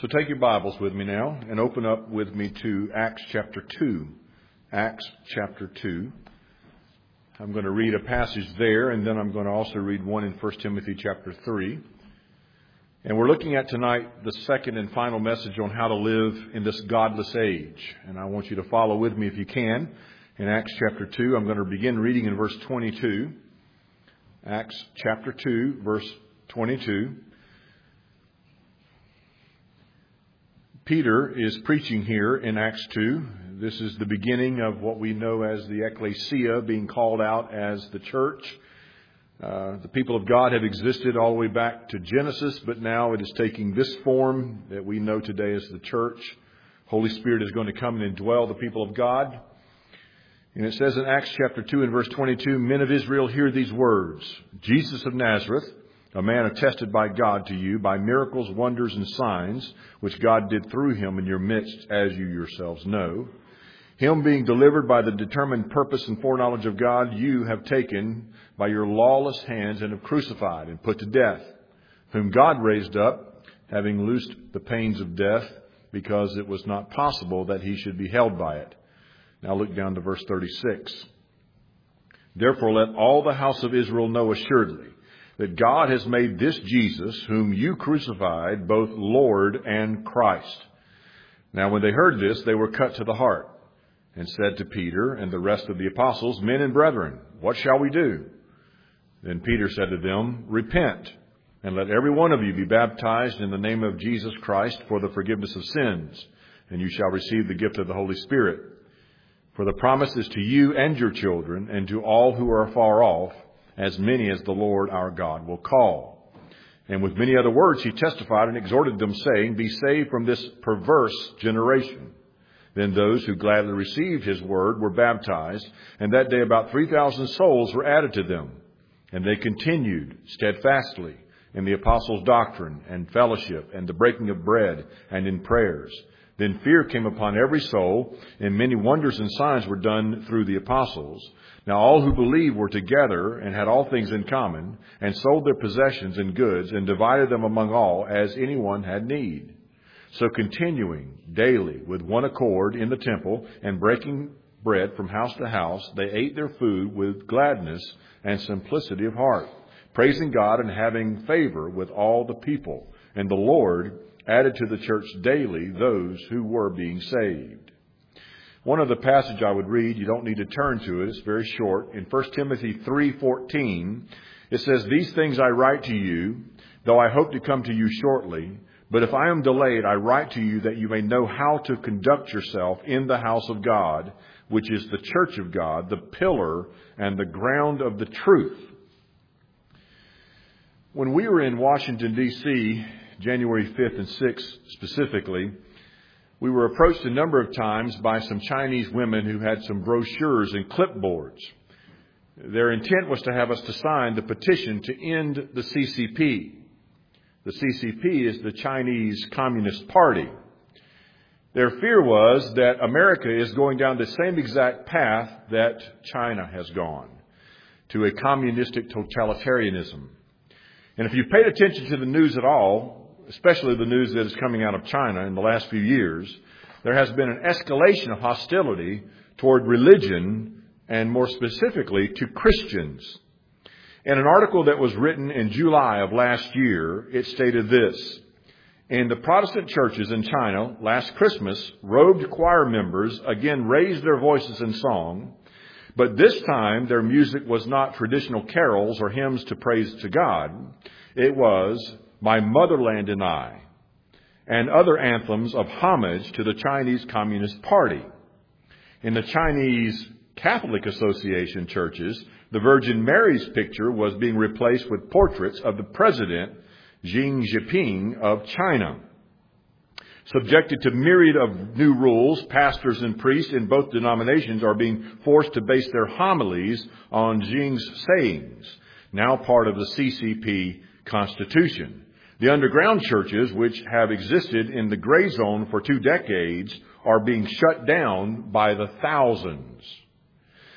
So take your Bibles with me now and open up with me to Acts chapter 2. Acts chapter 2. I'm going to read a passage there, and then I'm going to also read one in 1 Timothy chapter 3. And we're looking at tonight the second and final message on how to live in this godless age. And I want you to follow with me if you can. In Acts chapter 2, I'm going to begin reading in verse 22. Acts chapter 2, verse 22. Peter is preaching here in Acts 2. This is the beginning of what we know as the ecclesia, being called out as the church. The people of God have existed all the way back to Genesis, but now it is taking this form that we know today as the church. Holy Spirit is going to come and indwell the people of God. And it says in Acts chapter 2 and verse 22, "Men of Israel, hear these words. Jesus of Nazareth, a man attested by God to you by miracles, wonders, and signs, which God did through him in your midst, as you yourselves know. Him being delivered by the determined purpose and foreknowledge of God, you have taken by your lawless hands and have crucified and put to death, whom God raised up, having loosed the pains of death, because it was not possible that he should be held by it." Now look down to verse 36. "Therefore let all the house of Israel know assuredly that God has made this Jesus, whom you crucified, both Lord and Christ." Now when they heard this, they were cut to the heart, and said to Peter and the rest of the apostles, "Men and brethren, what shall we do?" Then Peter said to them, "Repent, and let every one of you be baptized in the name of Jesus Christ for the forgiveness of sins, and you shall receive the gift of the Holy Spirit. For the promise is to you and your children, and to all who are far off, as many as the Lord our God will call." And with many other words he testified and exhorted them, saying, "Be saved from this perverse generation." Then those who gladly received his word were baptized, and that day about 3,000 souls were added to them. And they continued steadfastly in the apostles' doctrine and fellowship and the breaking of bread and in prayers. Then fear came upon every soul, and many wonders and signs were done through the apostles. Now all who believed were together and had all things in common, and sold their possessions and goods, and divided them among all as anyone had need. So continuing daily with one accord in the temple, and breaking bread from house to house, they ate their food with gladness and simplicity of heart, praising God and having favor with all the people. And the Lord added to the church daily those who were being saved. One of the passage I would read, you don't need to turn to it, it's very short. In 1 Timothy 3:14, it says, "These things I write to you, though I hope to come to you shortly. But if I am delayed, I write to you that you may know how to conduct yourself in the house of God, which is the church of God, the pillar and the ground of the truth." When we were in Washington, D.C., January 5th and 6th specifically, we were approached a number of times by some Chinese women who had some brochures and clipboards. Their intent was to have us to sign the petition to end the CCP. The CCP is the Chinese Communist Party. Their fear was that America is going down the same exact path that China has gone, to a communistic totalitarianism. And if you've paid attention to the news at all, especially the news that is coming out of China in the last few years, there has been an escalation of hostility toward religion, and more specifically to Christians. In an article that was written in July of last year, it stated this: "In the Protestant churches in China last Christmas, robed choir members again raised their voices in song, but this time their music was not traditional carols or hymns to praise to God. It was 'My Motherland and I,' and other anthems of homage to the Chinese Communist Party. In the Chinese Catholic Association churches, the Virgin Mary's picture was being replaced with portraits of the President Xi Jinping of China. Subjected to myriad of new rules, pastors and priests in both denominations are being forced to base their homilies on Xi's sayings, now part of the CCP Constitution. The underground churches, which have existed in the gray zone for 2 decades, are being shut down by the thousands."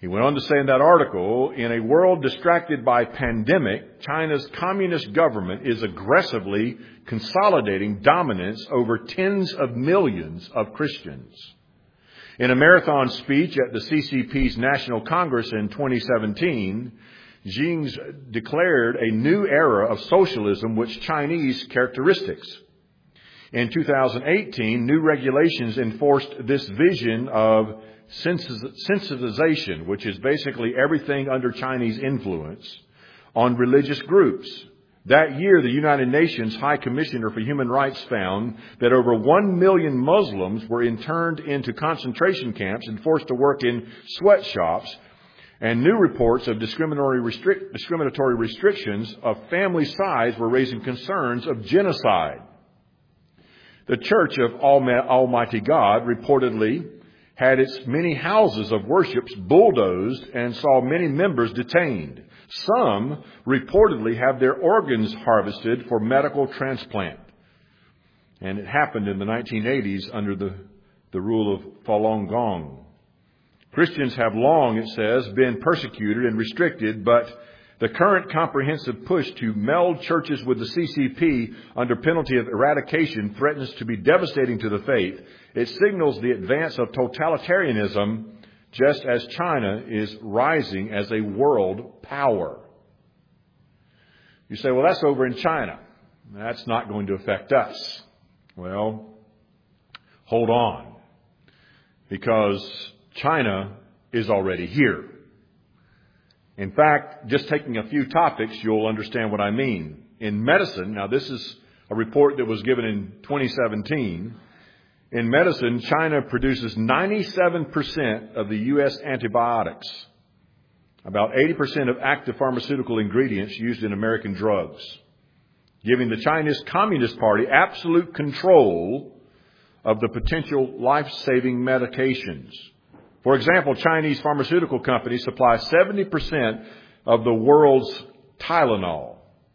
He went on to say in that article, in a world distracted by pandemic, China's communist government is aggressively consolidating dominance over tens of millions of Christians. In a marathon speech at the CCP's National Congress in 2017, Xi declared a new era of socialism with Chinese characteristics. In 2018, new regulations enforced this vision of sensitization, which is basically everything under Chinese influence, on religious groups. That year, the United Nations High Commissioner for Human Rights found that over 1 million Muslims were interned into concentration camps and forced to work in sweatshops, and new reports of discriminatory restrictions of family size were raising concerns of genocide. The Church of Almighty God reportedly had its many houses of worship bulldozed and saw many members detained. Some reportedly have their organs harvested for medical transplant. And it happened in the 1980s under the rule of Falun Gong. Christians have long, it says, been persecuted and restricted, but the current comprehensive push to meld churches with the CCP under penalty of eradication threatens to be devastating to the faith. It signals the advance of totalitarianism, just as China is rising as a world power. You say, well, that's over in China. That's not going to affect us. Well, hold on, because China is already here. In fact, just taking a few topics, you'll understand what I mean. In medicine, now this is a report that was given in 2017. In medicine, China produces 97% of the U.S. antibiotics, about 80% of active pharmaceutical ingredients used in American drugs, giving the Chinese Communist Party absolute control of the potential life-saving medications. For example, Chinese pharmaceutical companies supply 70% of the world's Tylenol.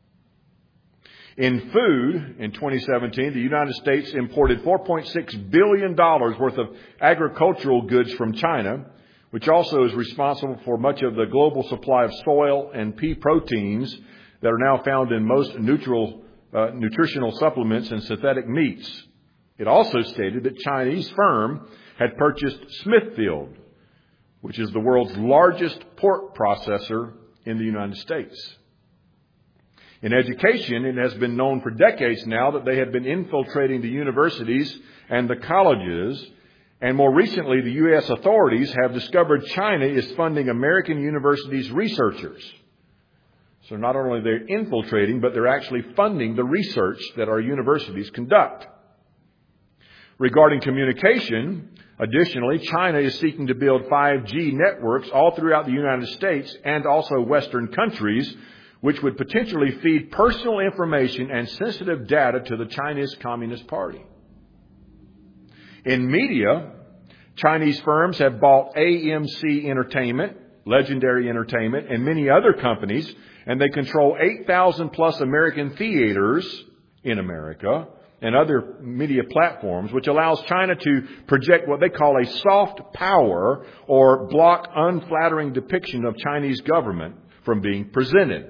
In food, in 2017, the United States imported $4.6 billion worth of agricultural goods from China, which also is responsible for much of the global supply of soy and pea proteins that are now found in most nutritional supplements and synthetic meats. It also stated that Chinese firm had purchased Smithfield, which is the world's largest pork processor in the United States. In education, it has been known for decades now that they have been infiltrating the universities and the colleges, and more recently, the U.S. authorities have discovered China is funding American universities' researchers. So not only are they infiltrating, but they're actually funding the research that our universities conduct. Regarding communication, additionally, China is seeking to build 5G networks all throughout the United States and also Western countries, which would potentially feed personal information and sensitive data to the Chinese Communist Party. In media, Chinese firms have bought AMC Entertainment, Legendary Entertainment, and many other companies, and they control 8,000 plus American theaters in America and other media platforms, which allows China to project what they call a soft power or block unflattering depiction of Chinese government from being presented.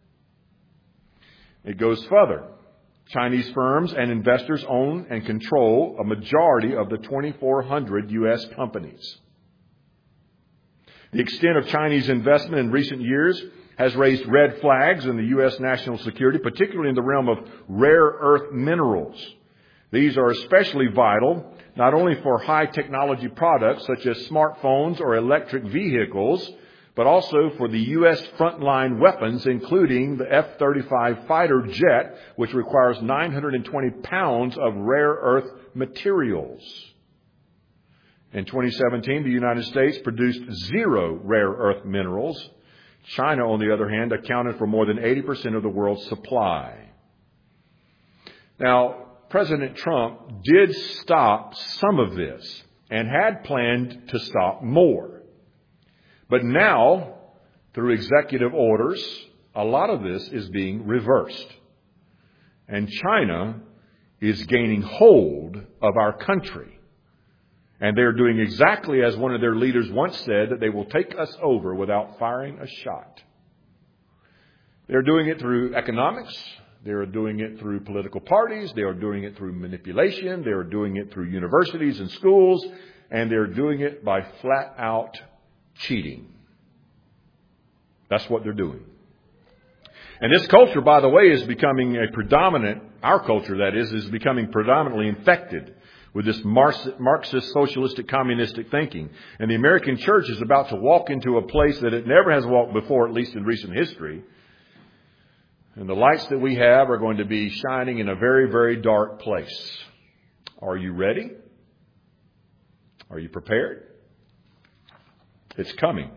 It goes further. Chinese firms and investors own and control a majority of the 2,400 U.S. companies. The extent of Chinese investment in recent years has raised red flags in the U.S. national security, particularly in the realm of rare earth minerals. These are especially vital, not only for high technology products such as smartphones or electric vehicles, but also for the U.S. frontline weapons, including the F-35 fighter jet, which requires 920 pounds of rare earth materials. In 2017, the United States produced 0 rare earth minerals. China, on the other hand, accounted for more than 80% of the world's supply. Now, President Trump did stop some of this and had planned to stop more. But now, through executive orders, a lot of this is being reversed. And China is gaining hold of our country. And they're doing exactly as one of their leaders once said, that they will take us over without firing a shot. They're doing it through economics. They are doing it through political parties. They are doing it through manipulation. They are doing it through universities and schools. And they're doing it by flat out cheating. That's what they're doing. And this culture, by the way, is becoming our culture that is becoming predominantly infected with this Marxist, socialistic, communistic thinking. And the American church is about to walk into a place that it never has walked before, at least in recent history. And the lights that we have are going to be shining in a very, very dark place. Are you ready? Are you prepared? It's coming.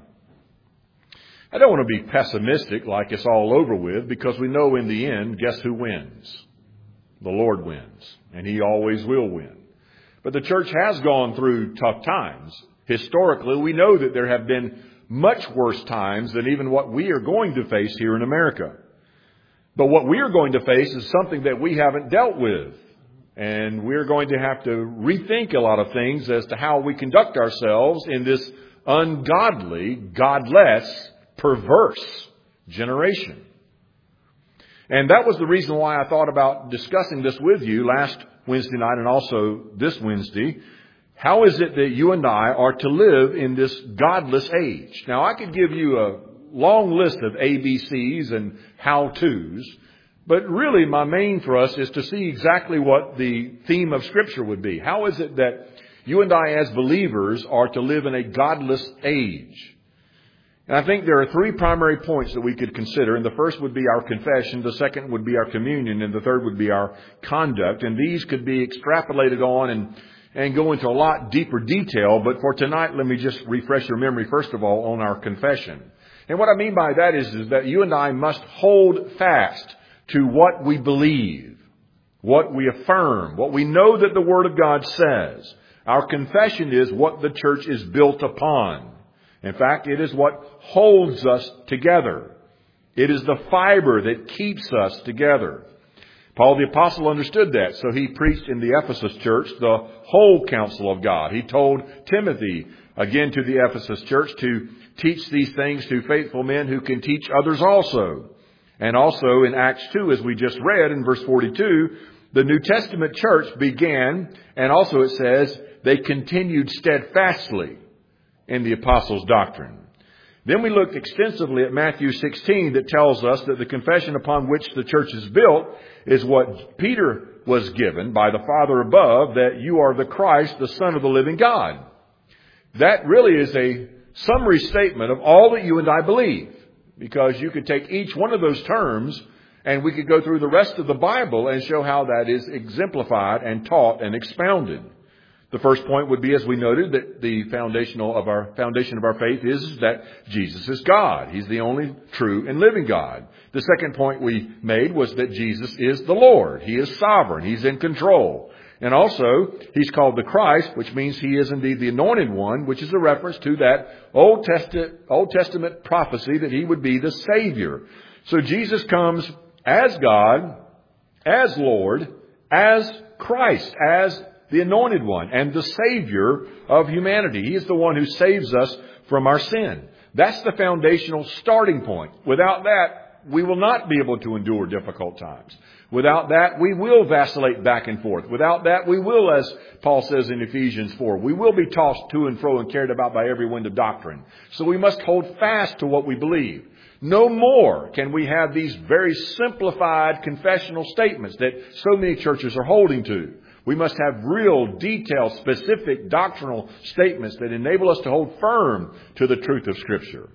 I don't want to be pessimistic like it's all over with, because we know in the end, guess who wins? The Lord wins, and He always will win. But the church has gone through tough times. Historically, we know that there have been much worse times than even what we are going to face here in America. But what we are going to face is something that we haven't dealt with. And we're going to have to rethink a lot of things as to how we conduct ourselves in this ungodly, godless, perverse generation. And that was the reason why I thought about discussing this with you last Wednesday night and also this Wednesday. How is it that you and I are to live in this godless age? Now, I could give you a long list of ABCs and how-tos, but really my main for us is to see exactly what the theme of Scripture would be. How is it that you and I as believers are to live in a godless age? And I think there are three primary points that we could consider. And the first would be our confession. The second would be our communion. And the third would be our conduct. And these could be extrapolated on and go into a lot deeper detail. But for tonight, let me just refresh your memory, first of all, on our confession. And what I mean by that is that you and I must hold fast to what we believe, what we affirm, what we know that the Word of God says. Our confession is what the church is built upon. In fact, it is what holds us together. It is the fiber that keeps us together. Paul the Apostle understood that, so he preached in the Ephesus church the whole counsel of God. He told Timothy, again to the Ephesus church, to teach these things to faithful men who can teach others also. And also in Acts 2, as we just read in verse 42, the New Testament church began, and also it says, they continued steadfastly in the apostles' doctrine. Then we looked extensively at Matthew 16 that tells us that the confession upon which the church is built is what Peter was given by the Father above, that you are the Christ, the Son of the living God. That really is a summary statement of all that you and I believe, because you could take each one of those terms and we could go through the rest of the Bible and show how that is exemplified and taught and expounded. The first point would be, as we noted, that the foundation of our faith is that Jesus is God. He's the only true and living God. The second point we made was that Jesus is the Lord. He is sovereign. He's in control. And also, He's called the Christ, which means He is indeed the anointed one, which is a reference to that Old Testament prophecy that He would be the Savior. So Jesus comes as God, as Lord, as Christ, as the anointed one and the Savior of humanity. He is the one who saves us from our sin. That's the foundational starting point. Without that, we will not be able to endure difficult times. Without that, we will vacillate back and forth. Without that, we will, as Paul says in Ephesians 4, we will be tossed to and fro and carried about by every wind of doctrine. So we must hold fast to what we believe. No more can we have these very simplified confessional statements that so many churches are holding to. We must have real, detailed, specific doctrinal statements that enable us to hold firm to the truth of Scripture.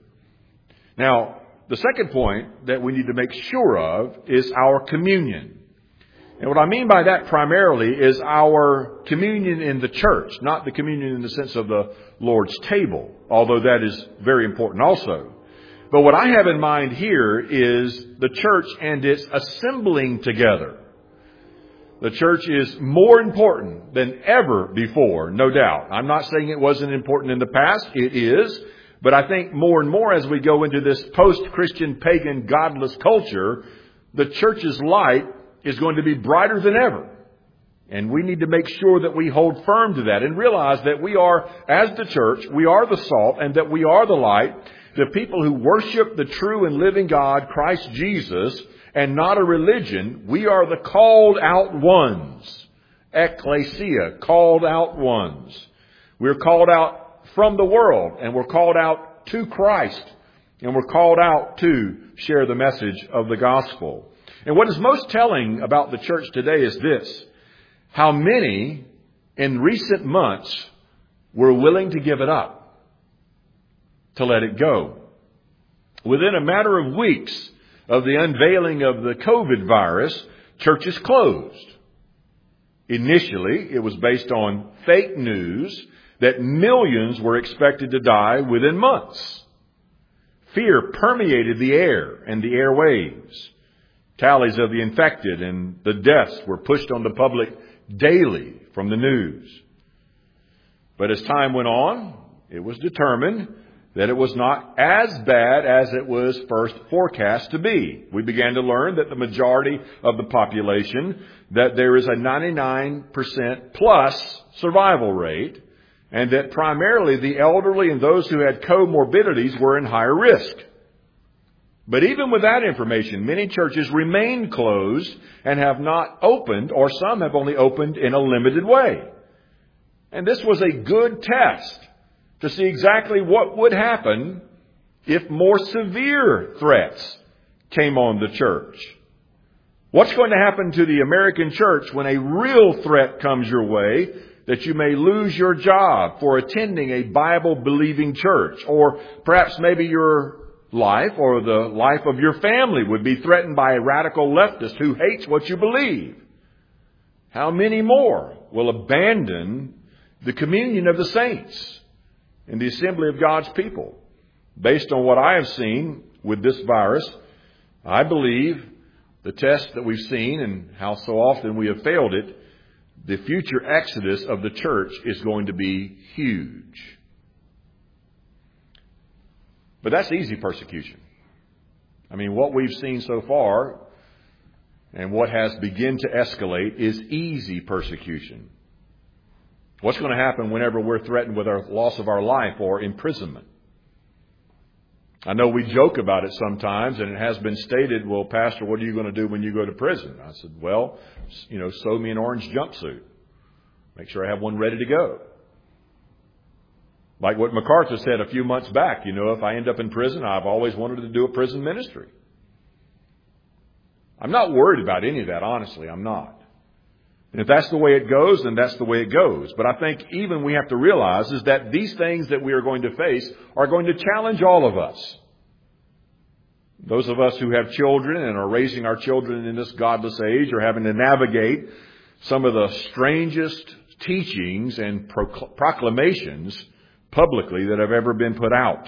Now, the second point that we need to make sure of is our communion. And what I mean by that primarily is our communion in the church, not the communion in the sense of the Lord's table, although that is very important also. But what I have in mind here is the church and its assembling together. The church is more important than ever before, no doubt. I'm not saying it wasn't important in the past. It is. But I think more and more as we go into this post-Christian, pagan, godless culture, the church's light is going to be brighter than ever. And we need to make sure that we hold firm to that and realize that we are, as the church, we are the salt and that we are the light. The people who worship the true and living God, Christ Jesus, and not a religion. We are the called out ones. Ecclesia, called out ones. We're called out from the world, and we're called out to Christ, and we're called out to share the message of the gospel. And what is most telling about the church today is this: how many in recent months were willing to give it up, to let it go. Within a matter of weeks of the unveiling of the COVID virus, churches closed. Initially, it was based on fake news that millions were expected to die within months. Fear permeated the air and the airwaves. Tallies of the infected and the deaths were pushed on the public daily from the news. But as time went on, it was determined that it was not as bad as it was first forecast to be. We began to learn that the majority of the population, that there is a 99% plus survival rate, and that primarily the elderly and those who had comorbidities were in higher risk. But even with that information, many churches remain closed and have not opened, or some have only opened in a limited way. And this was a good test to see exactly what would happen if more severe threats came on the church. What's going to happen to the American church when a real threat comes your way that you may lose your job for attending a Bible-believing church, or perhaps maybe your life or the life of your family would be threatened by a radical leftist who hates what you believe? How many more will abandon the communion of the saints in the assembly of God's people? Based on what I have seen with this virus, I believe the test that we've seen and how so often we have failed it, the future exodus of the church is going to be huge. But that's easy persecution. I mean, what we've seen so far and what has begun to escalate is easy persecution. What's going to happen whenever we're threatened with our loss of our life or imprisonment? I know we joke about it sometimes, and it has been stated, well, Pastor, what are you going to do when you go to prison? I said, well, sew me an orange jumpsuit. Make sure I have one ready to go. Like what MacArthur said a few months back, if I end up in prison, I've always wanted to do a prison ministry. I'm not worried about any of that, honestly. I'm not. And if that's the way it goes, then that's the way it goes. But I think even we have to realize is that these things that we are going to face are going to challenge all of us. Those of us who have children and are raising our children in this godless age are having to navigate some of the strangest teachings and proclamations publicly that have ever been put out.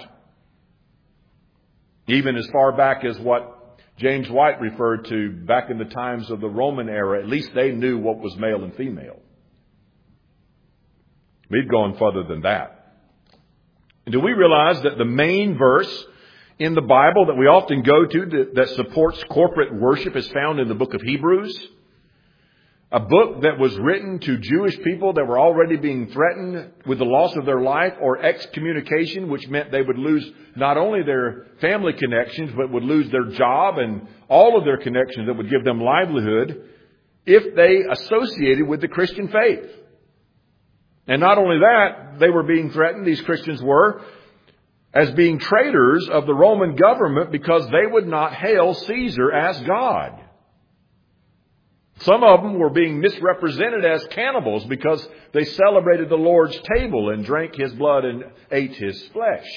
Even as far back as what James White referred to back in the times of the Roman era, at least they knew what was male and female. We've gone further than that. And do we realize that the main verse in the Bible that we often go to that supports corporate worship is found in the book of Hebrews? A book that was written to Jewish people that were already being threatened with the loss of their life or excommunication, which meant they would lose not only their family connections, but would lose their job and all of their connections that would give them livelihood if they associated with the Christian faith. And not only that, they were being threatened, these Christians were, as being traitors of the Roman government because they would not hail Caesar as God. Some of them were being misrepresented as cannibals because they celebrated the Lord's table and drank His blood and ate His flesh.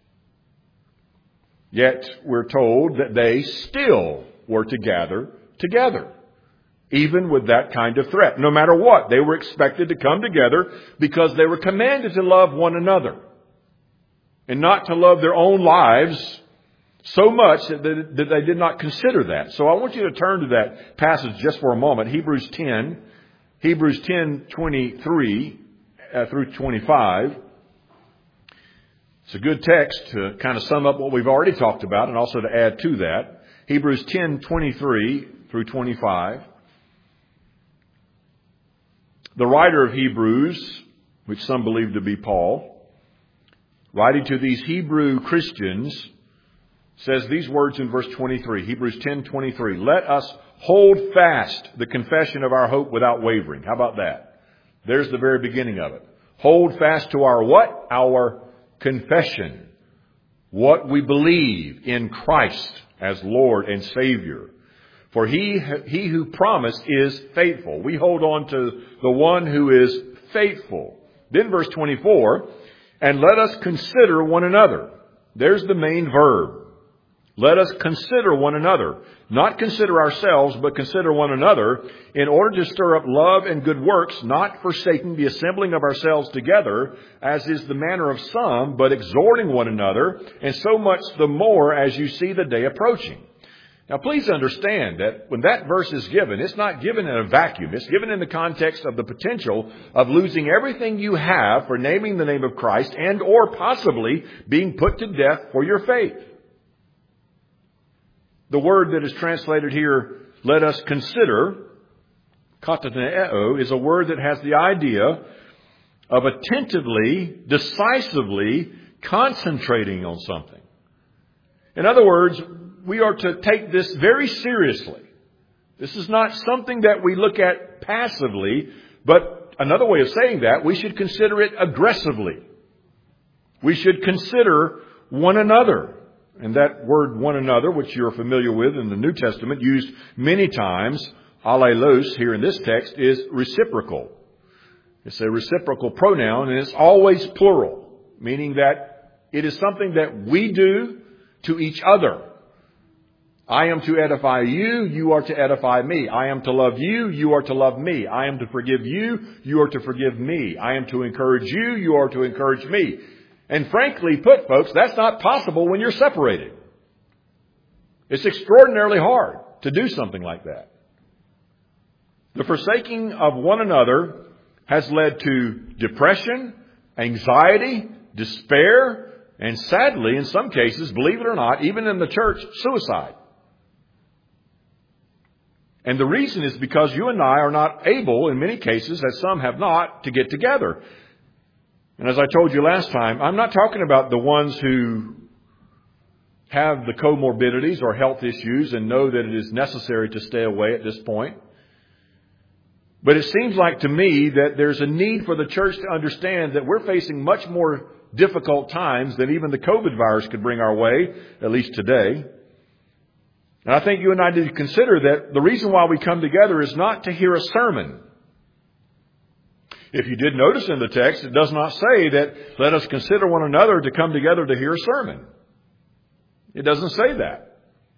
Yet we're told that they still were to gather together, even with that kind of threat. No matter what, they were expected to come together because they were commanded to love one another and not to love their own lives so much that they did not consider that. So I want you to turn to that passage just for a moment. Hebrews 10:23 through 25. It's a good text to kind of sum up what we've already talked about and also to add to that. Hebrews 10:23 through 25. The writer of Hebrews, which some believe to be Paul, writing to these Hebrew Christians, says these words in verse 23, Hebrews 10:23, "Let us hold fast the confession of our hope without wavering." How about that? There's the very beginning of it. Hold fast to our what? Our confession. What we believe in Christ as Lord and Savior. For he who promised is faithful. We hold on to the one who is faithful. Then verse 24, "And let us consider one another." There's the main verb. Let us consider one another. Not consider ourselves, but consider one another, in order to stir up love and good works, not forsaking the assembling of ourselves together, as is the manner of some, but exhorting one another, and so much the more as you see the day approaching. Now please understand that when that verse is given, it's not given in a vacuum. It's given in the context of the potential of losing everything you have for naming the name of Christ and or possibly being put to death for your faith. The word that is translated here, "let us consider," kataneo, is a word that has the idea of attentively, decisively concentrating on something. In other words, we are to take this very seriously. This is not something that we look at passively, but another way of saying that, we should consider it aggressively. We should consider one another. And that word one another, which you're familiar with in the New Testament, used many times, allelos here in this text, is reciprocal. It's a reciprocal pronoun, and it's always plural, meaning that it is something that we do to each other. I am to edify you, you are to edify me. I am to love you, you are to love me. I am to forgive you, you are to forgive me. I am to encourage you, you are to encourage me. And frankly put, folks, that's not possible when you're separated. It's extraordinarily hard to do something like that. The forsaking of one another has led to depression, anxiety, despair, and sadly, in some cases, believe it or not, even in the church, suicide. And the reason is because you and I are not able, in many cases, as some have not, to get together. And as I told you last time, I'm not talking about the ones who have the comorbidities or health issues and know that it is necessary to stay away at this point. But it seems like to me that there's a need for the church to understand that we're facing much more difficult times than even the COVID virus could bring our way, at least today. And I think you and I need to consider that the reason why we come together is not to hear a sermon. If you did notice in the text, it does not say that let us consider one another to come together to hear a sermon. It doesn't say that.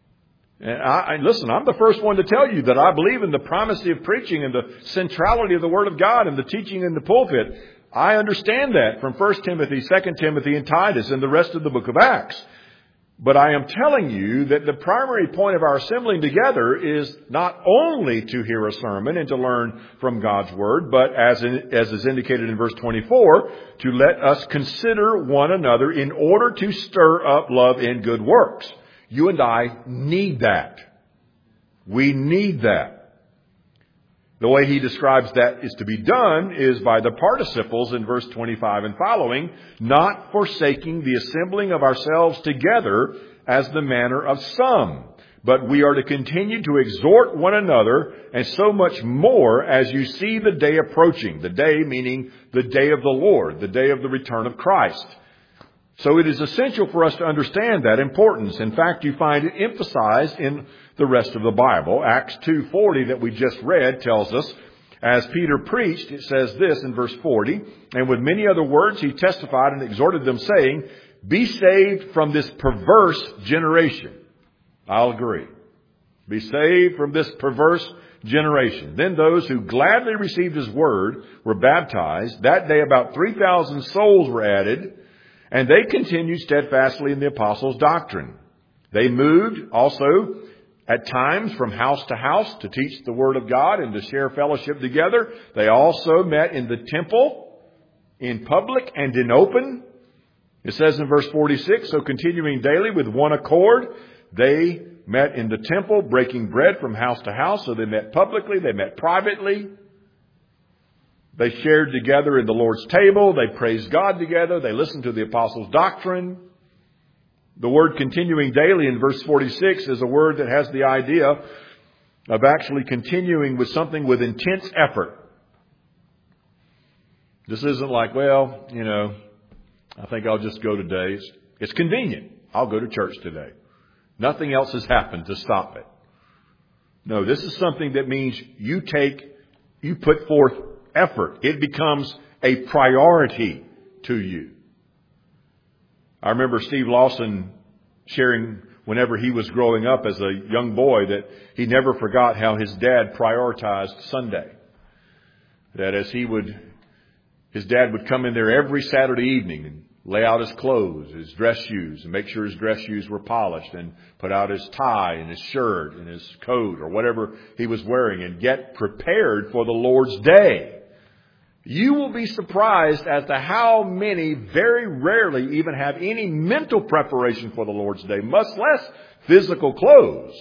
And listen, I'm the first one to tell you that I believe in the primacy of preaching and the centrality of the Word of God and the teaching in the pulpit. I understand that from 1 Timothy, 2 Timothy, and Titus and the rest of the book of Acts. But I am telling you that the primary point of our assembling together is not only to hear a sermon and to learn from God's Word, but as is indicated in verse 24, to let us consider one another in order to stir up love and good works. You and I need that. We need that. The way he describes that is to be done is by the participles in verse 25 and following, not forsaking the assembling of ourselves together as the manner of some, but we are to continue to exhort one another, and so much more as you see the day approaching. The day meaning the day of the Lord, the day of the return of Christ. So it is essential for us to understand that importance. In fact, you find it emphasized in the rest of the Bible. Acts 2:40 that we just read tells us, as Peter preached, it says this in verse 40, and with many other words he testified and exhorted them, saying, be saved from this perverse generation. I'll agree. Be saved from this perverse generation. Then those who gladly received his word were baptized. That day about 3,000 souls were added, and they continued steadfastly in the apostles' doctrine. They moved also at times from house to house to teach the word of God and to share fellowship together. They also met in the temple, in public and in open. It says in verse 46, so continuing daily with one accord, they met in the temple, breaking bread from house to house. So they met publicly, they met privately. They shared together in the Lord's table. They praised God together. They listened to the apostles' doctrine. The word continuing daily in verse 46 is a word that has the idea of actually continuing with something with intense effort. This isn't like, well, I think I'll just go today. It's convenient. I'll go to church today. Nothing else has happened to stop it. No, this is something that means you put forth effort. It becomes a priority to you. I remember Steve Lawson sharing whenever he was growing up as a young boy that he never forgot how his dad prioritized Sunday. That his dad would come in there every Saturday evening and lay out his clothes, his dress shoes, and make sure his dress shoes were polished, and put out his tie and his shirt and his coat or whatever he was wearing, and get prepared for the Lord's day. You will be surprised as to how many very rarely even have any mental preparation for the Lord's day, much less physical clothes.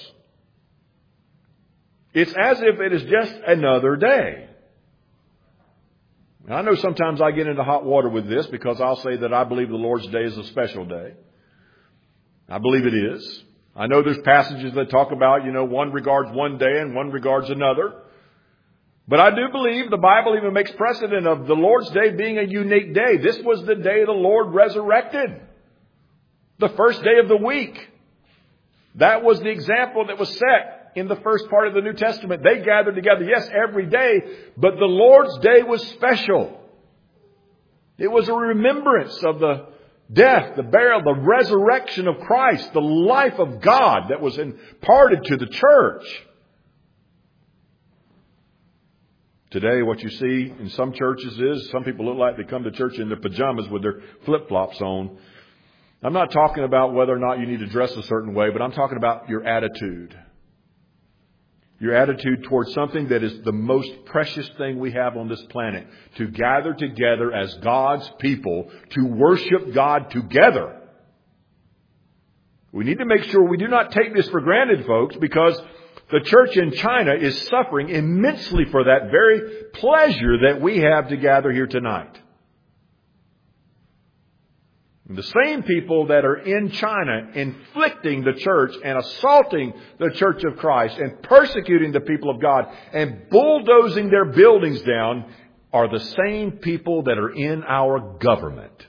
It's as if it is just another day. I know sometimes I get into hot water with this because I'll say that I believe the Lord's Day is a special day. I believe it is. I know there's passages that talk about, one regards one day and one regards another. But I do believe the Bible even makes precedent of the Lord's Day being a unique day. This was the day the Lord resurrected. The first day of the week. That was the example that was set in the first part of the New Testament. They gathered together, yes, every day, but the Lord's Day was special. It was a remembrance of the death, the burial, the resurrection of Christ, the life of God that was imparted to the church. Today, what you see in some churches is some people look like they come to church in their pajamas with their flip-flops on. I'm not talking about whether or not you need to dress a certain way, but I'm talking about your attitude. Your attitude towards something that is the most precious thing we have on this planet. To gather together as God's people to worship God together. We need to make sure we do not take this for granted, folks, because the church in China is suffering immensely for that very pleasure that we have to gather here tonight. The same people that are in China inflicting the church and assaulting the church of Christ and persecuting the people of God and bulldozing their buildings down are the same people that are in our government.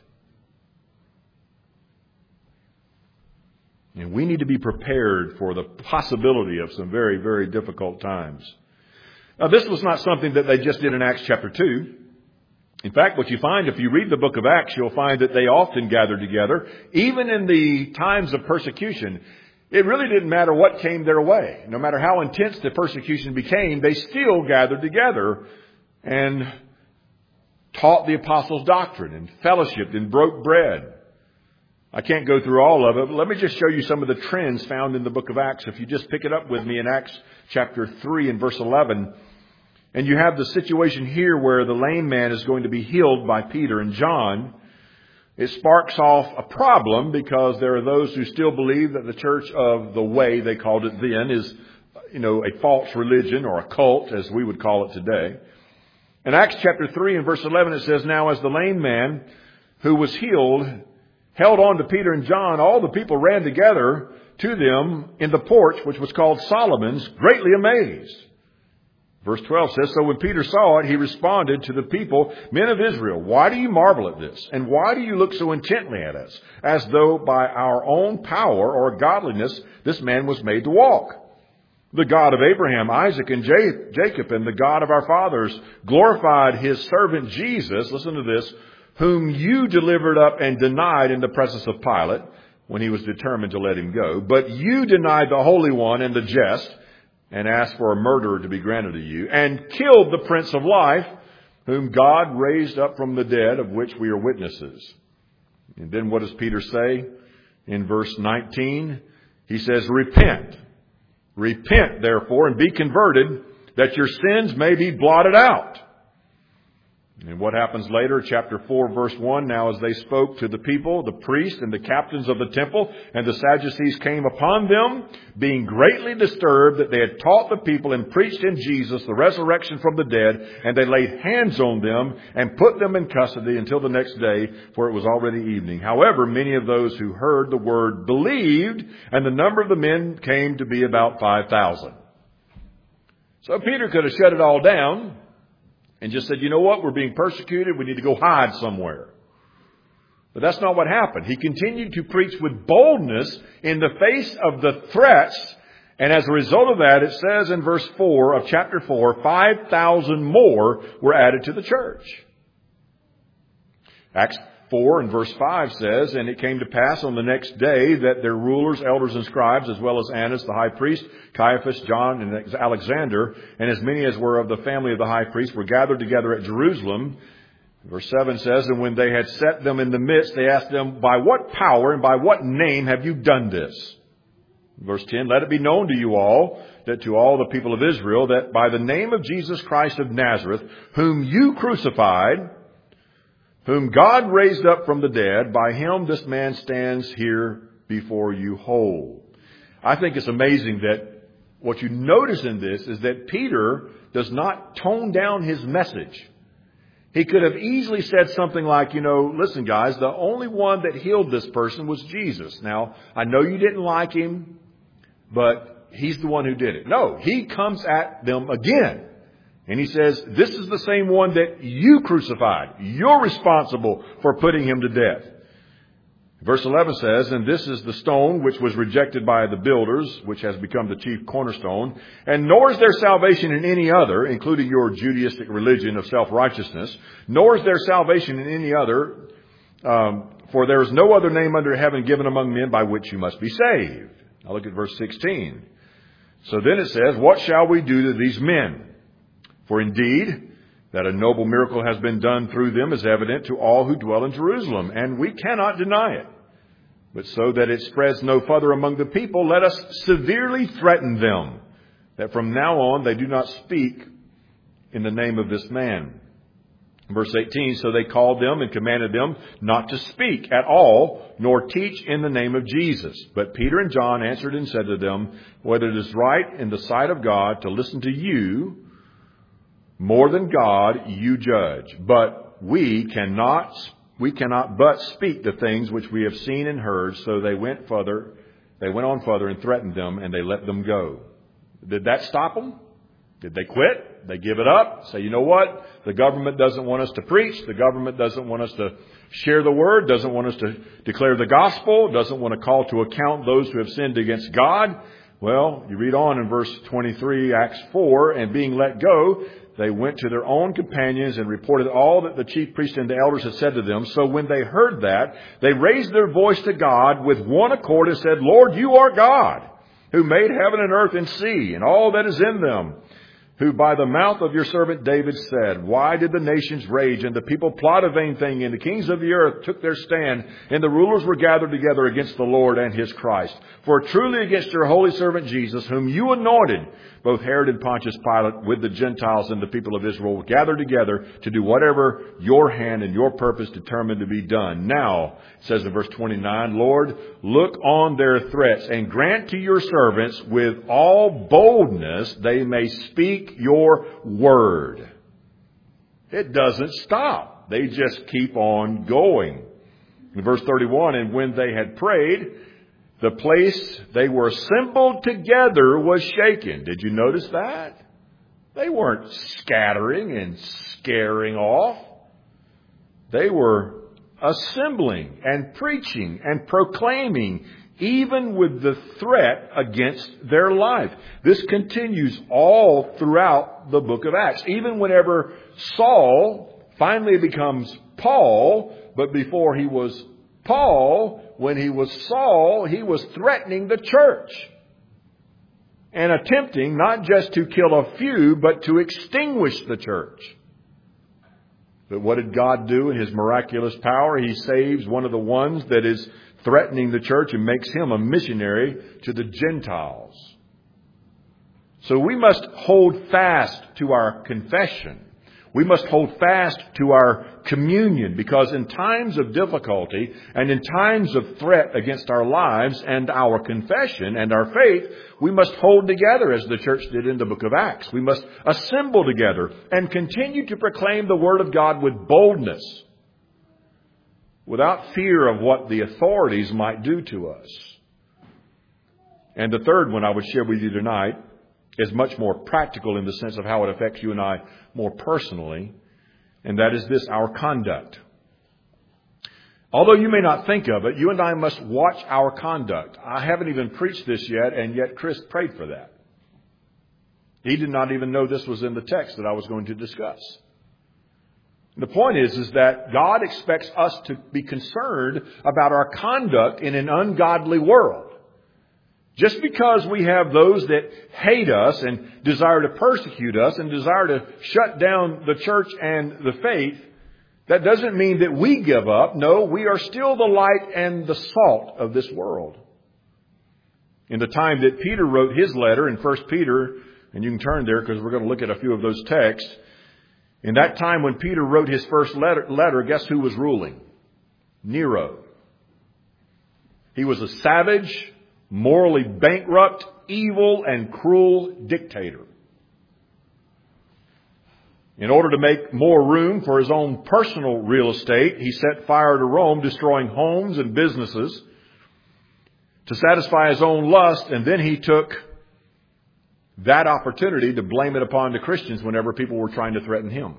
And we need to be prepared for the possibility of some very, very difficult times. Now, this was not something that they just did in Acts chapter 2. In fact, what you find if you read the book of Acts, you'll find that they often gathered together. Even in the times of persecution, it really didn't matter what came their way. No matter how intense the persecution became, they still gathered together and taught the apostles' doctrine and fellowshiped and broke bread. I can't go through all of it, but let me just show you some of the trends found in the book of Acts. If you just pick it up with me in Acts chapter 3 and verse 11, and you have the situation here where the lame man is going to be healed by Peter and John. It sparks off a problem because there are those who still believe that the church of the way, they called it then, is, a false religion or a cult, as we would call it today. In Acts chapter 3 and verse 11, it says, "Now as the lame man who was healed held on to Peter and John, all the people ran together to them in the porch, which was called Solomon's, greatly amazed." Verse 12 says, "So when Peter saw it, he responded to the people, 'Men of Israel, why do you marvel at this? And why do you look so intently at us, as though by our own power or godliness this man was made to walk? The God of Abraham, Isaac, and Jacob, and the God of our fathers, glorified his servant Jesus,'" listen to this, "'whom you delivered up and denied in the presence of Pilate,'" when he was determined to let him go, "'but you denied the Holy One and the just, and asked for a murderer to be granted to you, and killed the Prince of Life, whom God raised up from the dead, of which we are witnesses.'" And then what does Peter say in verse 19? He says, "Repent. Repent, therefore, and be converted, that your sins may be blotted out." And what happens later, chapter 4, verse 1, now as they spoke to the people, the priests and the captains of the temple and the Sadducees came upon them, being greatly disturbed that they had taught the people and preached in Jesus the resurrection from the dead, and they laid hands on them and put them in custody until the next day, for it was already evening. However, many of those who heard the word believed, and the number of the men came to be about 5,000. So Peter could have shut it all down and just said, you know what, we're being persecuted, we need to go hide somewhere. But that's not what happened. He continued to preach with boldness in the face of the threats. And as a result of that, it says in verse 4 of chapter 4, 5,000 more were added to the church. Acts 4 and verse 5 says, and it came to pass on the next day that their rulers, elders, and scribes, as well as Annas the high priest, Caiaphas, John, and Alexander, and as many as were of the family of the high priest, were gathered together at Jerusalem. Verse 7 says, and when they had set them in the midst, they asked them, by what power and by what name have you done this? Verse 10, let it be known to you all, that to all the people of Israel, that by the name of Jesus Christ of Nazareth, whom you crucified, whom God raised up from the dead, by him this man stands here before you whole. I think it's amazing that what you notice in this is that Peter does not tone down his message. He could have easily said something like, listen guys, the only one that healed this person was Jesus. Now, I know you didn't like him, but he's the one who did it. No, he comes at them again. And he says, this is the same one that you crucified. You're responsible for putting him to death. Verse 11 says, and this is the stone which was rejected by the builders, which has become the chief cornerstone. And nor is there salvation in any other, including your Judaistic religion of self-righteousness. Nor is there salvation in any other, for there is no other name under heaven given among men by which you must be saved. Now look at verse 16. So then it says, what shall we do to these men? For indeed, that a noble miracle has been done through them is evident to all who dwell in Jerusalem, and we cannot deny it. But so that it spreads no further among the people, let us severely threaten them, that from now on they do not speak in the name of this man. Verse 18, so they called them and commanded them not to speak at all, nor teach in the name of Jesus. But Peter and John answered and said to them, whether it is right in the sight of God to listen to you, more than God you judge. But we cannot but speak the things which we have seen and heard. So they went on further and threatened them, and they let them go. Did that stop them? Did they quit? They give it up? Say, you know what? The government doesn't want us to preach. The government doesn't want us to share the word, doesn't want us to declare the gospel, doesn't want to call to account those who have sinned against God. Well, you read on in verse 23, Acts 4, and being let go, they went to their own companions and reported all that the chief priests and the elders had said to them. So when they heard that, they raised their voice to God with one accord and said, Lord, you are God, who made heaven and earth and sea and all that is in them, who by the mouth of your servant David said, why did the nations rage and the people plot a vain thing, and the kings of the earth took their stand, and the rulers were gathered together against the Lord and his Christ? For truly against your holy servant Jesus, whom you anointed, both Herod and Pontius Pilate with the Gentiles and the people of Israel were gathered together to do whatever your hand and your purpose determined to be done. Now, it says in verse 29, Lord, look on their threats and grant to your servants with all boldness they may speak your word. It doesn't stop. They just keep on going. In verse 31, and when they had prayed, the place they were assembled together was shaken. Did you notice that? They weren't scattering and scaring off. They were assembling and preaching and proclaiming, even with the threat against their life. This continues all throughout the book of Acts. Even whenever Saul finally becomes Paul, but before he was Paul, when he was Saul, he was threatening the church and attempting not just to kill a few, but to extinguish the church. But what did God do in his miraculous power? He saves one of the ones that is threatening the church and makes him a missionary to the Gentiles. So we must hold fast to our confession. We must hold fast to our communion, because in times of difficulty and in times of threat against our lives and our confession and our faith, we must hold together as the church did in the book of Acts. We must assemble together and continue to proclaim the Word of God with boldness, without fear of what the authorities might do to us. And the third one I would share with you tonight is much more practical in the sense of how it affects you and I more personally, and that is this: our conduct. Although you may not think of it, you and I must watch our conduct. I haven't even preached this yet, and yet Chris prayed for that. He did not even know this was in the text that I was going to discuss. The point is that God expects us to be concerned about our conduct in an ungodly world. Just because we have those that hate us and desire to persecute us and desire to shut down the church and the faith, that doesn't mean that we give up. No, we are still the light and the salt of this world. In the time that Peter wrote his letter in 1 Peter, and you can turn there because we're going to look at a few of those texts. In that time when Peter wrote his first letter, guess who was ruling? Nero. He was a savage, morally bankrupt, evil, and cruel dictator. In order to make more room for his own personal real estate, he set fire to Rome, destroying homes and businesses to satisfy his own lust, and then he took that opportunity to blame it upon the Christians whenever people were trying to threaten him.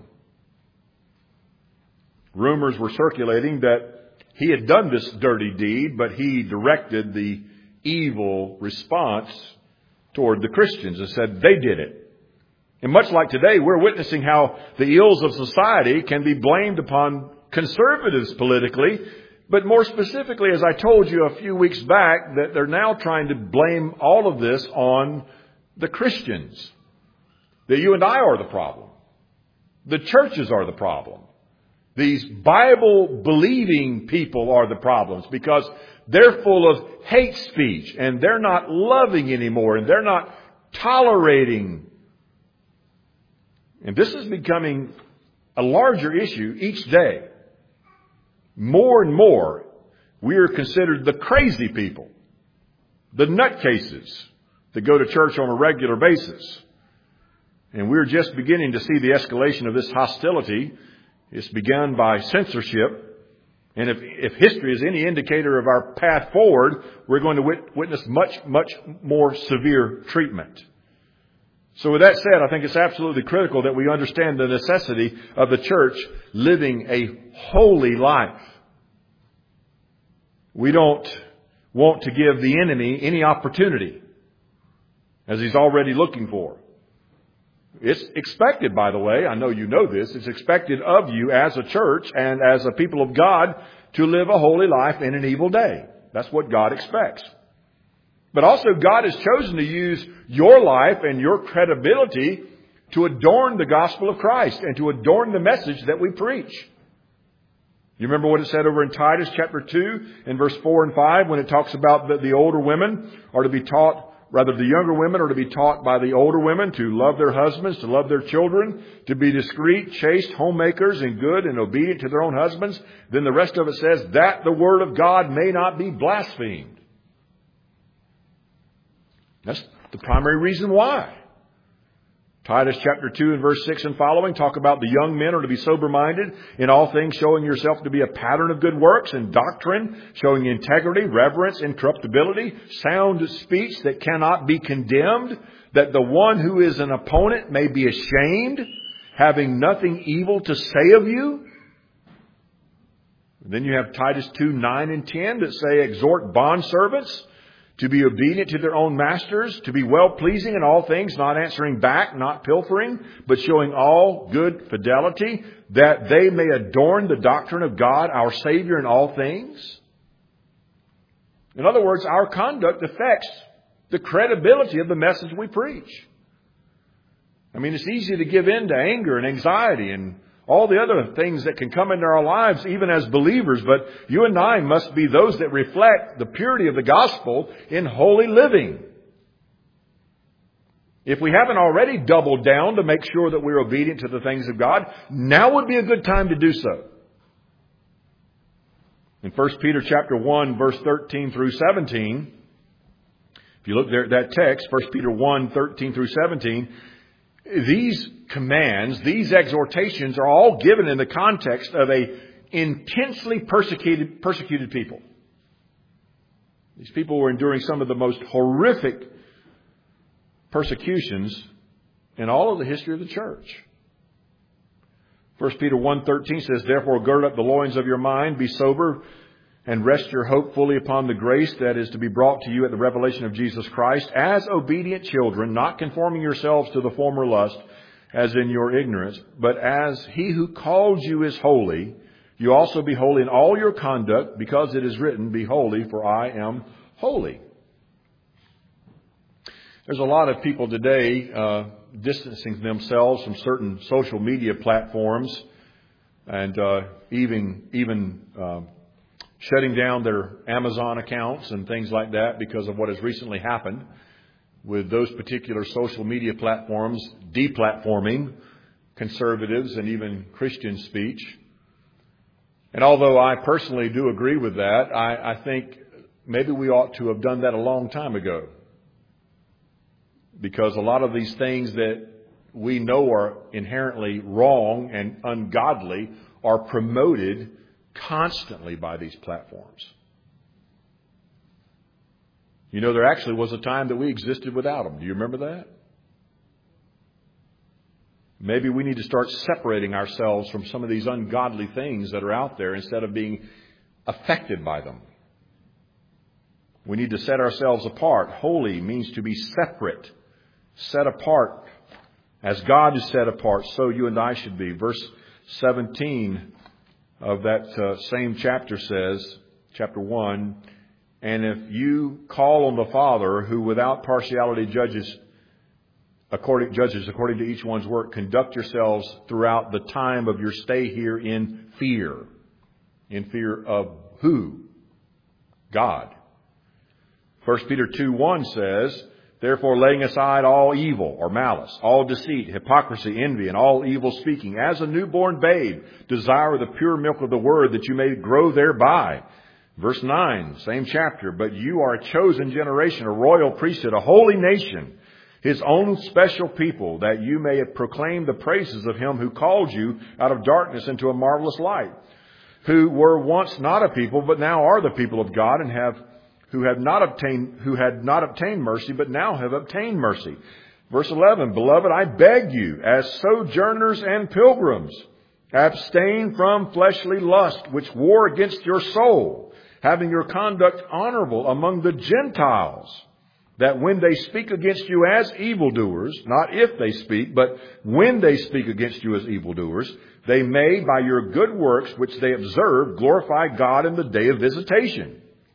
Rumors were circulating that he had done this dirty deed, but he directed the evil response toward the Christians and said they did it. And much like today, we're witnessing how the ills of society can be blamed upon conservatives politically, but more specifically, as I told you a few weeks back, that they're now trying to blame all of this on the Christians. That you and I are the problem. The churches are the problem. These Bible-believing people are the problems because they're full of hate speech and they're not loving anymore and they're not tolerating. And this is becoming a larger issue each day. More and more, we are considered the crazy people, the nutcases that go to church on a regular basis. And we're just beginning to see the escalation of this hostility. It's begun by censorship. And if history is any indicator of our path forward, we're going to witness much, much more severe treatment. So with that said, I think it's absolutely critical that we understand the necessity of the church living a holy life. We don't want to give the enemy any opportunity, as he's already looking for. It's expected, by the way, I know you know this, it's expected of you as a church and as a people of God to live a holy life in an evil day. That's what God expects. But also God has chosen to use your life and your credibility to adorn the gospel of Christ and to adorn the message that we preach. You remember what it said over in Titus chapter 2 and verse 4 and 5 when it talks about that the older women are to be taught, rather the younger women are to be taught by the older women to love their husbands, to love their children, to be discreet, chaste, homemakers, and good and obedient to their own husbands. Then the rest of it says that the word of God may not be blasphemed. That's the primary reason why. Titus chapter 2 and verse 6 and following talk about the young men are to be sober-minded in all things, showing yourself to be a pattern of good works and doctrine, showing integrity, reverence, incorruptibility, sound speech that cannot be condemned, that the one who is an opponent may be ashamed, having nothing evil to say of you. Then you have Titus 2, 9 and 10 that say, exhort bondservants to be obedient to their own masters, to be well-pleasing in all things, not answering back, not pilfering, but showing all good fidelity, that they may adorn the doctrine of God, our Savior, in all things. In other words, our conduct affects the credibility of the message we preach. I mean, it's easy to give in to anger and anxiety and all the other things that can come into our lives, even as believers. But you and I must be those that reflect the purity of the gospel in holy living. If we haven't already doubled down to make sure that we're obedient to the things of God, now would be a good time to do so. In 1 Peter chapter 1, verse 13 through 17, if you look there at that text, 1 Peter 1, 13 through 17, these commands, these exhortations are all given in the context of a intensely persecuted people. These people were enduring some of the most horrific persecutions in all of the history of the church. 1 Peter 1:13 says, "Therefore gird up the loins of your mind, be sober, and rest your hope fully upon the grace that is to be brought to you at the revelation of Jesus Christ, as obedient children, not conforming yourselves to the former lust, as in your ignorance, but as he who called you is holy, you also be holy in all your conduct, because it is written, be holy, for I am holy." There's a lot of people today distancing themselves from certain social media platforms and even shutting down their Amazon accounts and things like that because of what has recently happened with those particular social media platforms deplatforming conservatives and even Christian speech. And although I personally do agree with that, I think maybe we ought to have done that a long time ago. Because a lot of these things that we know are inherently wrong and ungodly are promoted constantly by these platforms. You know, there actually was a time that we existed without them. Do you remember that? Maybe we need to start separating ourselves from some of these ungodly things that are out there instead of being affected by them. We need to set ourselves apart. Holy means to be separate. Set apart. As God is set apart, so you and I should be. Verse 17 of that same chapter says, chapter 1, "And if you call on the Father, who without partiality judges according to each one's work, conduct yourselves throughout the time of your stay here in fear." In fear of who? God. 1 Peter 2:1 says, "Therefore, laying aside all evil or malice, all deceit, hypocrisy, envy, and all evil speaking, as a newborn babe, desire the pure milk of the word, that you may grow thereby." Verse 9, same chapter, "But you are a chosen generation, a royal priesthood, a holy nation, his own special people, that you may proclaim the praises of him who called you out of darkness into a marvelous light, who were once not a people, but now are the people of God, and who had not obtained mercy, but now have obtained mercy." Verse 11, "Beloved, I beg you, as sojourners and pilgrims, abstain from fleshly lust, which war against your soul, having your conduct honorable among the Gentiles, that when they speak against you as evildoers," not if they speak, but when they speak against you as evildoers, "they may, by your good works which they observe, glorify God in the day of visitation."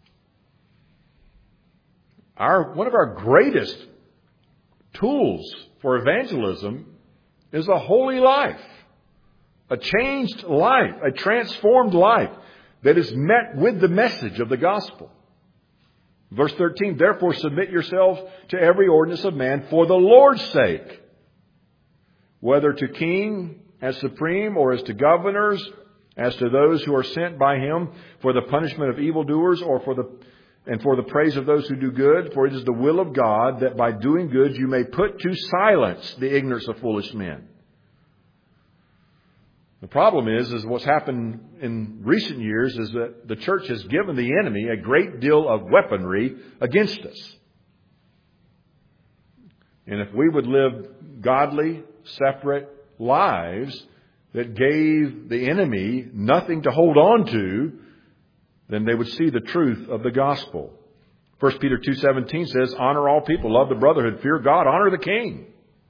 One of our greatest tools for evangelism is a holy life, a changed life, a transformed life that is met with the message of the gospel. Verse 13, "Therefore submit yourselves to every ordinance of man for the Lord's sake, whether to king as supreme or as to governors, as to those who are sent by him for the punishment of evildoers or for the praise of those who do good. For it is the will of God that by doing good you may put to silence the ignorance of foolish men." The problem is what's happened in recent years is that the church has given the enemy a great deal of weaponry against us. And if we would live godly, separate lives that gave the enemy nothing to hold on to, then they would see the truth of the gospel. 1 Peter 2:17 says, "Honor all people, love the brotherhood, fear God, honor the king."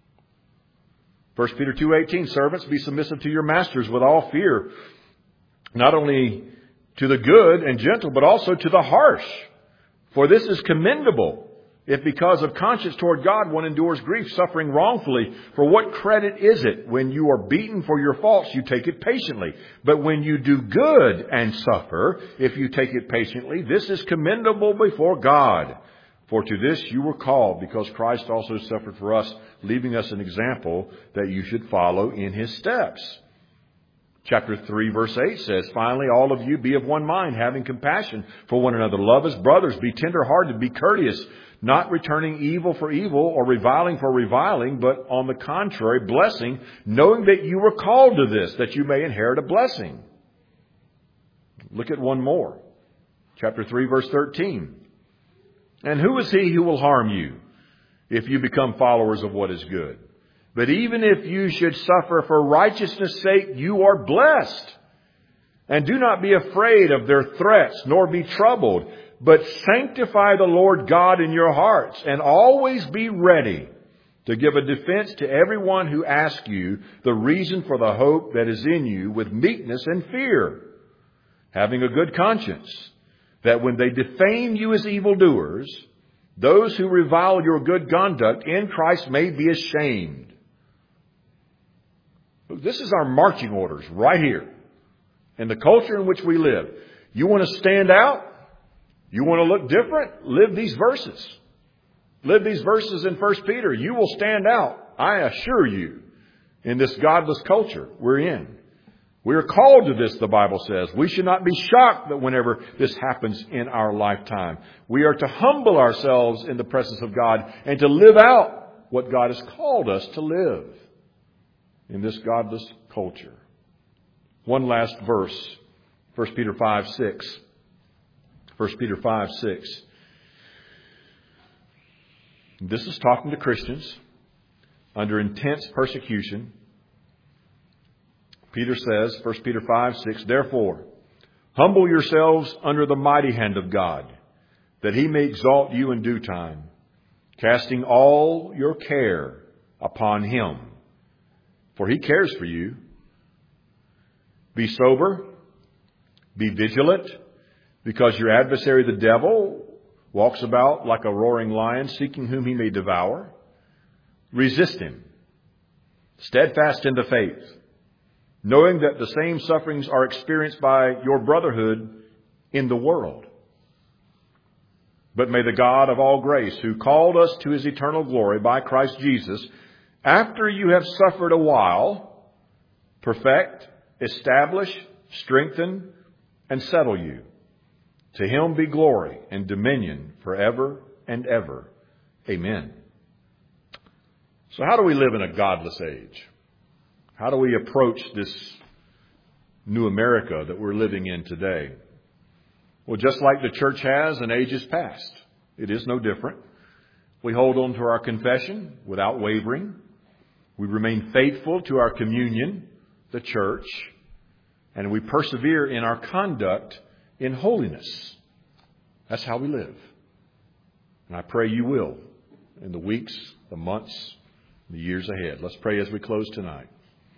1 Peter 2:18, "Servants, be submissive to your masters with all fear, not only to the good and gentle, but also to the harsh. For this is commendable, if because of conscience toward God one endures grief, suffering wrongfully. For what credit is it when you are beaten for your faults, you take it patiently? But when you do good and suffer, if you take it patiently, this is commendable before God. For to this you were called, because Christ also suffered for us, leaving us an example that you should follow in his steps. Chapter 3, verse 8 says, Finally, all of you be of one mind, having compassion for one another. Love as brothers. Be tender-hearted. Be courteous, not returning evil for evil or reviling for reviling, but on the contrary, blessing, knowing that you were called to this, that you may inherit a blessing. Look at one more. Chapter 3, verse 13. And who is he who will harm you if you become followers of what is good? But even if you should suffer for righteousness' sake, you are blessed. And do not be afraid of their threats, nor be troubled, but sanctify the Lord God in your hearts, and always be ready to give a defense to everyone who asks you the reason for the hope that is in you with meekness and fear, having a good conscience, that when they defame you as evildoers, those who revile your good conduct in Christ may be ashamed. This is our marching orders right here in the culture in which we live. You want to stand out? You want to look different? Live these verses. Live these verses in 1 Peter. You will stand out, I assure you, in this godless culture we're in. We are called to this, the Bible says. We should not be shocked that whenever this happens in our lifetime. We are to humble ourselves in the presence of God and to live out what God has called us to live in this godless culture. One last verse, 1 Peter 5:6. 1 Peter 5:6. This is talking to Christians under intense persecution. Peter says, 1 Peter 5:6, Therefore, humble yourselves under the mighty hand of God, that he may exalt you in due time, casting all your care upon him, for he cares for you. Be sober, be vigilant, because your adversary the devil walks about like a roaring lion, seeking whom he may devour. Resist him, steadfast in the faith, knowing that the same sufferings are experienced by your brotherhood in the world. But may the God of all grace, who called us to his eternal glory by Christ Jesus, after you have suffered a while, perfect, establish, strengthen, and settle you. To him be glory and dominion forever and ever. Amen. So how do we live in a godless age? How do we approach this new America that we're living in today? Well, just like the church has in ages past, it is no different. We hold on to our confession without wavering. We remain faithful to our communion, the church, and we persevere in our conduct in holiness. That's how we live. And I pray you will in the weeks, the months, the years ahead. Let's pray as we close tonight.